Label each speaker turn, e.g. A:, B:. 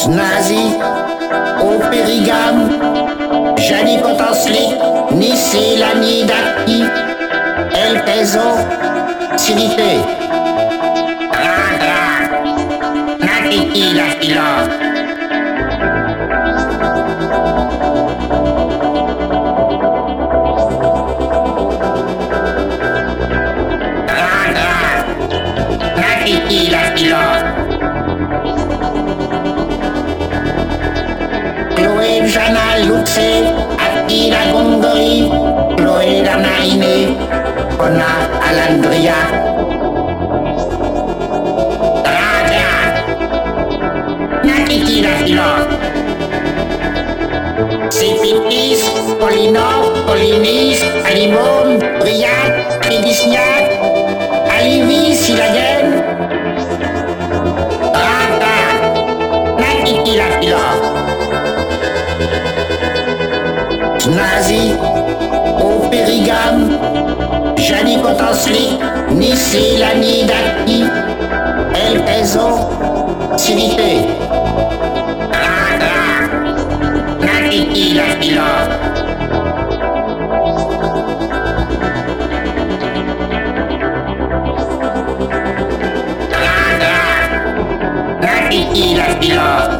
A: Nazi, au Périgame, Jani Potenslik, Nissi Lani Daki, El Peso, Sinité. Nakiki la fila. Nakiki la fila. Chloé Jana Luxe, Attila Gondori, Chloé Danaine, Ona Alandria. Nakiki la fila. Sipitis, Polino, Polinis, Alimon, Briat, Tridisniak, Alivi, Silagen. Nakiki la fila. Nazi, au Périgame, Jani Potenslik, Nissi Lani Daki, El Peso, Sinité. Nakiki la fila. Nakiki la fila.